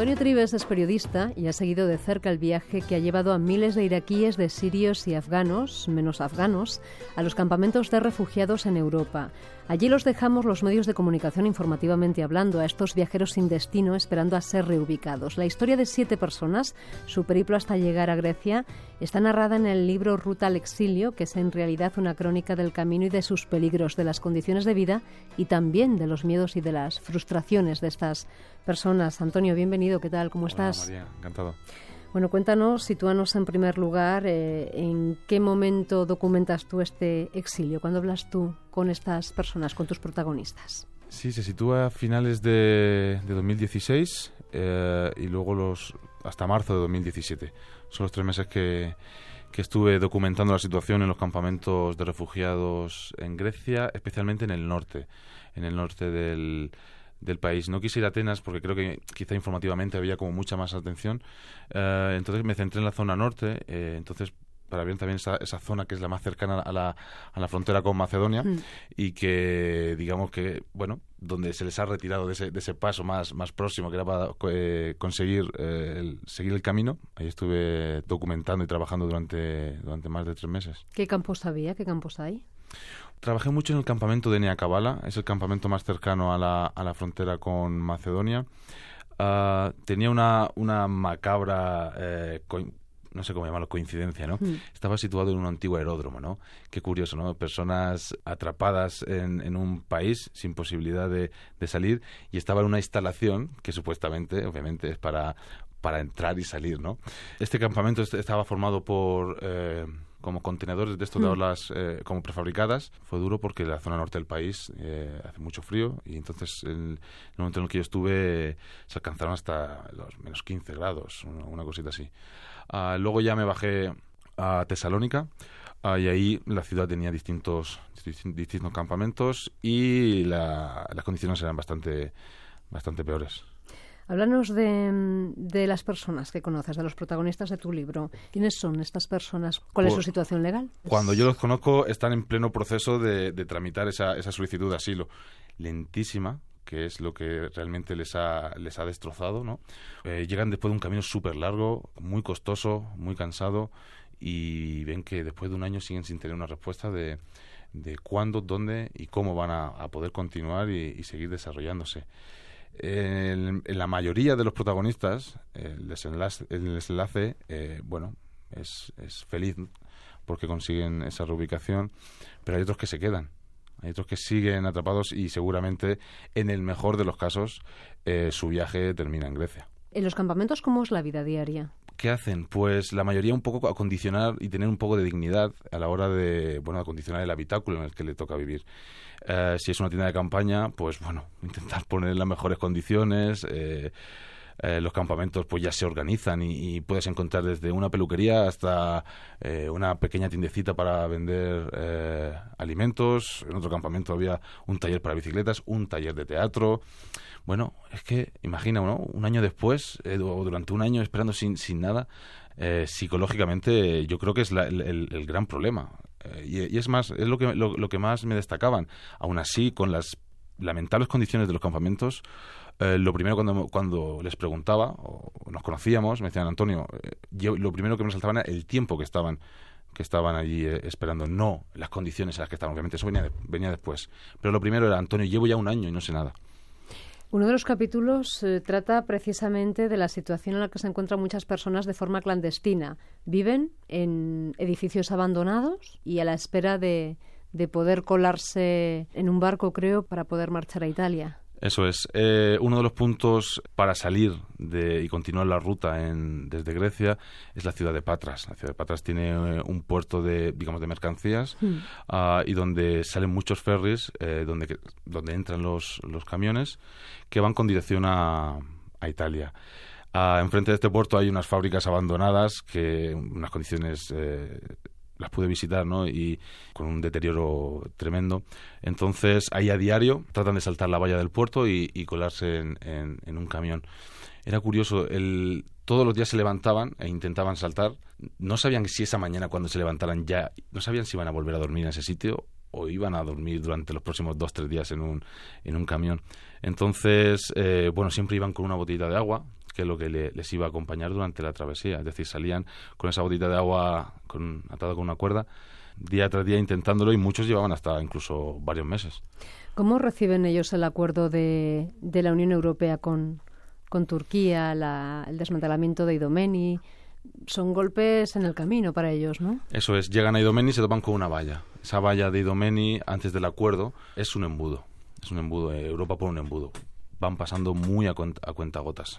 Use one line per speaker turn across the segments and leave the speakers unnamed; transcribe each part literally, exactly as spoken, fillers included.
Antonio Trives es periodista y ha seguido de cerca el viaje que ha llevado a miles de iraquíes, de sirios y afganos, menos afganos, a los campamentos de refugiados en Europa. Allí los dejamos los medios de comunicación informativamente hablando, a estos viajeros sin destino esperando a ser reubicados. La historia de siete personas, su periplo hasta llegar a Grecia, está narrada en el libro Ruta al exilio, que es en realidad una crónica del camino y de sus peligros, de las condiciones de vida y también de los miedos y de las frustraciones de estas personas. Antonio, bienvenido, ¿qué tal? ¿Cómo estás?
Hola, María, encantado.
Bueno, cuéntanos, sitúanos en primer lugar, eh, ¿en qué momento documentas tú este exilio? ¿Cuándo hablas tú con estas personas, con tus protagonistas?
Sí, se sitúa a finales de, de dos mil dieciséis eh, y luego los hasta marzo de dos mil diecisiete. Son los tres meses que, que estuve documentando la situación en los campamentos de refugiados en Grecia, especialmente en el norte, en el norte del... del país. No quise ir a Atenas porque creo que quizá informativamente había como mucha más atención. Uh, entonces me centré en la zona norte. Eh, entonces, para ver también esa, esa zona que es la más cercana a la, a la frontera con Macedonia mm. y que, digamos que, bueno, donde se les ha retirado de ese, de ese paso más, más próximo que era para eh, conseguir eh, el, seguir el camino. Ahí estuve documentando y trabajando durante, durante más de tres meses.
¿Qué campos había? ¿Qué campos hay?
Trabajé mucho en el campamento de Nea Kavala, es el campamento más cercano a la, a la frontera con Macedonia. Uh, tenía una, una macabra, eh, co- no sé cómo llamarlo, coincidencia, ¿no? Mm. Estaba situado en un antiguo aeródromo, ¿no? Qué curioso, ¿no? Personas atrapadas en, en un país sin posibilidad de, de salir y estaba en una instalación que supuestamente, obviamente, es para, para entrar y salir, ¿no? Este campamento estaba formado por... Eh, como contenedores de estos de olas eh, como prefabricadas. Fue duro porque la zona norte del país eh, hace mucho frío y entonces en el momento en el que yo estuve eh, se alcanzaron hasta los menos quince grados, una, una cosita así. Uh, luego ya me bajé a Tesalónica uh, y ahí la ciudad tenía distintos, distintos campamentos y la, las condiciones eran bastante, bastante peores.
Háblanos de, de las personas que conoces, de los protagonistas de tu libro. ¿Quiénes son estas personas? ¿Cuál es su situación legal?
Cuando yo los conozco, están en pleno proceso de, de tramitar esa, esa solicitud de asilo. Lentísima, que es lo que realmente les ha, les ha destrozado, ¿no? Eh, llegan después de un camino súper largo, muy costoso, muy cansado, y ven que después de un año siguen sin tener una respuesta de, de cuándo, dónde y cómo van a, a poder continuar y, y seguir desarrollándose. En, en la mayoría de los protagonistas el desenlace, el desenlace eh, bueno, es, es feliz porque consiguen esa reubicación, pero hay otros que se quedan, hay otros que siguen atrapados y seguramente en el mejor de los casos eh, su viaje termina en Grecia.
¿En los campamentos cómo es la vida diaria?
¿Qué hacen? Pues la mayoría un poco acondicionar y tener un poco de dignidad a la hora de, bueno, acondicionar el habitáculo en el que le toca vivir. Uh, si es una tienda de campaña, pues bueno, intentar poner en las mejores condiciones. Eh, eh, los campamentos pues ya se organizan y, y puedes encontrar desde una peluquería hasta eh, una pequeña tiendecita para vender eh, alimentos. En otro campamento había un taller para bicicletas, un taller de teatro. Bueno, es que imagina, ¿no? Un año después, eh, o durante un año esperando sin, sin nada, eh, psicológicamente yo creo que es la, el, el gran problema. Eh, y, y es más, es lo que, lo, lo que más me destacaban. Aún así, con las lamentables condiciones de los campamentos, eh, lo primero cuando, cuando les preguntaba, o nos conocíamos, me decían, Antonio, eh, yo, lo primero que me saltaban era el tiempo que estaban que estaban allí eh, esperando, no las condiciones en las que estaban. Obviamente eso venía, de, venía después. Pero lo primero era, Antonio, llevo ya un año y no sé nada.
Uno de los capítulos eh, trata precisamente de la situación en la que se encuentran muchas personas de forma clandestina. Viven en edificios abandonados y a la espera de, de poder colarse en un barco, creo, para poder marchar a Italia.
Eso es. Eh, uno de los puntos para salir de, y continuar la ruta en, desde Grecia es la ciudad de Patras. La ciudad de Patras tiene eh, un puerto de, digamos, de mercancías mm. uh, y donde salen muchos ferries, eh, donde, donde entran los, los camiones que van con dirección a, a Italia. Uh, enfrente de este puerto hay unas fábricas abandonadas que unas condiciones... Eh, las pude visitar, ¿no? Y con un deterioro tremendo. Entonces, ahí a diario tratan de saltar la valla del puerto y, y colarse en, en, en un camión. Era curioso, el, todos los días se levantaban e intentaban saltar. No sabían si esa mañana cuando se levantaran ya, no sabían si iban a volver a dormir en ese sitio o iban a dormir durante los próximos dos, tres días en un, en un camión. Entonces, eh, bueno, siempre iban con una botellita de agua, que lo que le, les iba a acompañar durante la travesía. Es decir, salían con esa botita de agua con, atada con una cuerda, día tras día intentándolo, y muchos llevaban hasta incluso varios meses.
¿Cómo reciben ellos el acuerdo de, de la Unión Europea con, con Turquía, la, el desmantelamiento de Idomeni? Son golpes en el camino para ellos, ¿no?
Eso es, llegan a Idomeni y se topan con una valla. Esa valla de Idomeni, antes del acuerdo, es un embudo. Es un embudo, eh, Europa pone un embudo. Van pasando muy a, cuenta, a cuentagotas.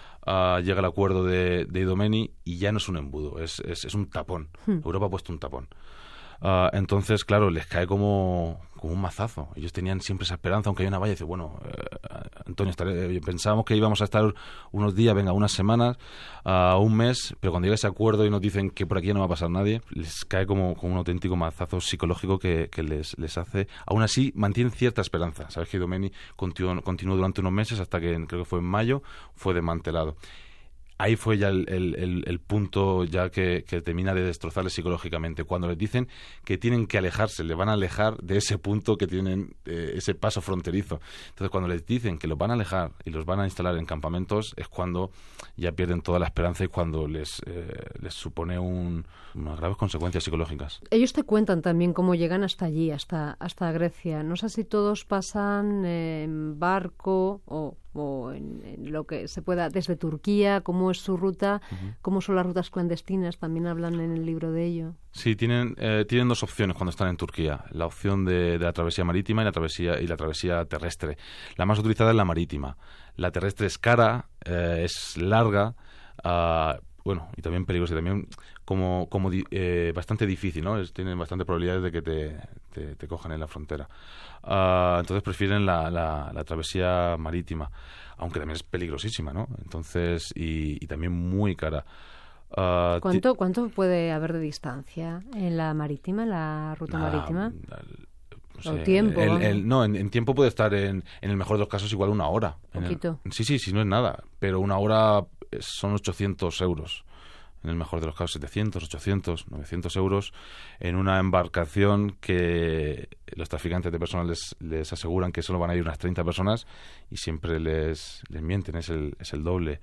Uh, llega el acuerdo de, de Idomeni y ya no es un embudo, es, es, es un tapón. Hmm. Europa ha puesto un tapón. Uh, entonces, claro, les cae como, como un mazazo. Ellos tenían siempre esa esperanza, aunque hay una valla, y dice, bueno, eh, Antonio, estaré, pensábamos que íbamos a estar unos días, venga, unas semanas, uh, un mes, pero cuando llega ese acuerdo y nos dicen que por aquí no va a pasar nadie, les cae como, como un auténtico mazazo psicológico que, que les, les hace. Aún así, mantienen cierta esperanza. Sabes que Idomeni continuó, continuó durante unos meses hasta que, creo que fue en mayo, fue desmantelado. Ahí fue ya el, el, el, el punto ya que, que termina de destrozarles psicológicamente. Cuando les dicen que tienen que alejarse, les van a alejar de ese punto que tienen, eh, ese paso fronterizo. Entonces, cuando les dicen que los van a alejar y los van a instalar en campamentos, es cuando ya pierden toda la esperanza y cuando les, eh, les supone un, unas graves consecuencias psicológicas.
Ellos te cuentan también cómo llegan hasta allí, hasta, hasta Grecia. No sé si todos pasan en barco o... o en, en lo que se pueda, desde Turquía, cómo es su ruta, uh-huh. cómo son las rutas clandestinas, también hablan en el libro de ello.
Sí, tienen eh, tienen dos opciones cuando están en Turquía, la opción de, de la travesía marítima y la travesía y la travesía terrestre. La más utilizada es la marítima. La terrestre es cara, eh, es larga, uh, bueno, y también peligrosa, y también como, como eh, bastante difícil, ¿no? Es, tienen bastante probabilidades de que te, te, te cojan en la frontera. Uh, entonces prefieren la, la, la travesía marítima, aunque también es peligrosísima, ¿no? Entonces, y, y también muy cara. Uh,
¿Cuánto, ¿Cuánto puede haber de distancia en la marítima, en la ruta nah, marítima?
No sé,
o tiempo.
El, el, no, en, en tiempo puede estar, en, en el mejor de los casos, igual una hora.
Poquito.
El, sí, sí, sí, no es nada. Pero una hora son ochocientos euros. En el mejor de los casos, setecientos, ochocientos, novecientos euros en una embarcación que los traficantes de personas les, les aseguran que solo van a ir unas treinta personas y siempre les, les mienten, es el, es el doble.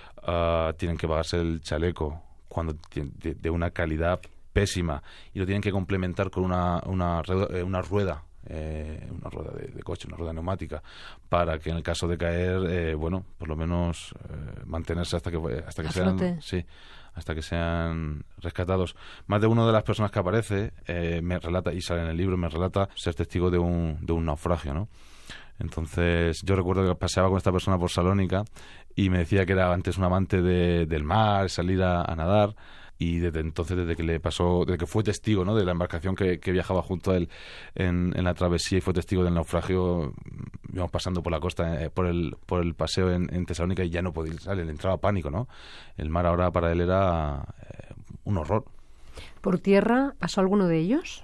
Uh, tienen que pagarse el chaleco cuando de, de una calidad pésima y lo tienen que complementar con una, una, una rueda. Eh, una rueda de, de coche, una rueda neumática, para que en el caso de caer, eh, bueno, por lo menos eh, mantenerse hasta que hasta que sean, sí, hasta que sean rescatados. Más de una de las personas que aparece eh, me relata, y sale en el libro, me relata ser testigo de un, de un naufragio, ¿no? Entonces, yo recuerdo que paseaba con esta persona por Salónica y me decía que era antes un amante de, del mar, salir a, a nadar. Y desde entonces, desde que le pasó, desde que fue testigo, ¿no?, de la embarcación que, que viajaba junto a él en, en la travesía y fue testigo del naufragio, íbamos pasando por la costa, eh, por el por el paseo en, en Tesalónica y ya no podía salir, le entraba pánico, ¿no? El mar ahora para él era eh, un horror.
¿Por tierra pasó alguno de ellos?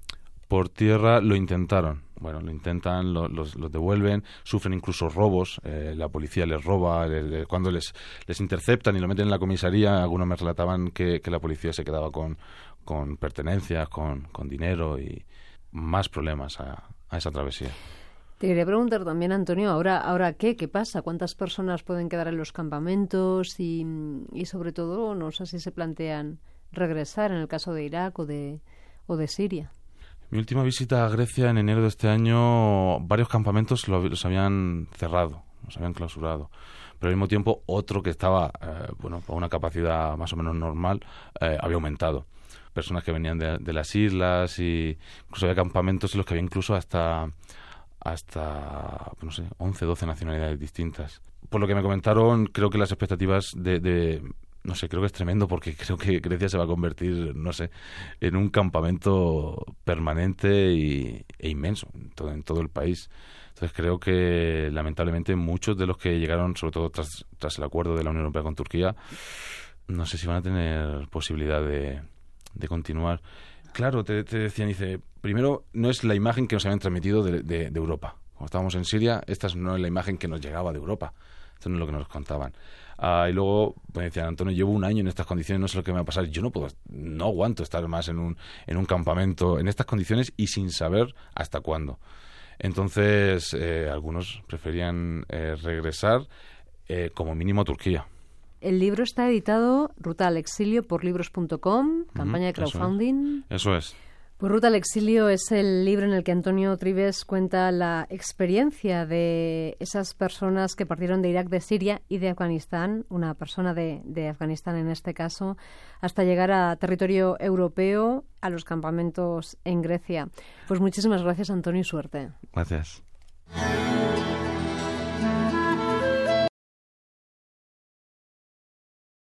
Por tierra lo intentaron. Bueno, lo intentan, lo, los, los devuelven, sufren incluso robos, eh, la policía les roba, les, les, cuando les, les interceptan y lo meten en la comisaría, algunos me relataban que, que la policía se quedaba con, con pertenencias, con, con dinero y más problemas a, a esa travesía.
Te quería preguntar también, Antonio, ¿ahora, ahora qué? ¿Qué pasa? ¿Cuántas personas pueden quedar en los campamentos? Y, y sobre todo, no sé si se plantean regresar en el caso de Irak o de, o de Siria.
Mi última visita a Grecia en enero de este año, varios campamentos lo, los habían cerrado, los habían clausurado. Pero al mismo tiempo, otro que estaba, eh, bueno, a una capacidad más o menos normal, eh, había aumentado. Personas que venían de, de las islas y incluso había campamentos en los que había incluso hasta, hasta no sé, once, doce nacionalidades distintas. Por lo que me comentaron, creo que las expectativas de... de no sé, creo que es tremendo porque creo que Grecia se va a convertir, no sé, en un campamento permanente y, e inmenso en todo, en todo el país. Entonces creo que lamentablemente muchos de los que llegaron, sobre todo tras, tras el acuerdo de la Unión Europea con Turquía, no sé si van a tener posibilidad de, de continuar. Claro, te, te decían, dice, primero no es la imagen que nos habían transmitido de, de, de Europa. Cuando estábamos en Siria, esta no es la imagen que nos llegaba de Europa. Esto no es lo que nos contaban. Uh, y luego me decían, Antonio, llevo un año en estas condiciones, no sé lo que me va a pasar. Yo no puedo, no aguanto estar más en un, en un campamento en estas condiciones y sin saber hasta cuándo. Entonces, eh, algunos preferían eh, regresar eh, como mínimo Turquía.
El libro está editado, Ruta al Exilio, por libros punto com, campaña de crowdfunding.
Eso es. Eso es.
Pues Ruta al Exilio es el libro en el que Antonio Trives cuenta la experiencia de esas personas que partieron de Irak, de Siria y de Afganistán, una persona de, de Afganistán en este caso, hasta llegar a territorio europeo, a los campamentos en Grecia. Pues muchísimas gracias, Antonio, y suerte.
Gracias.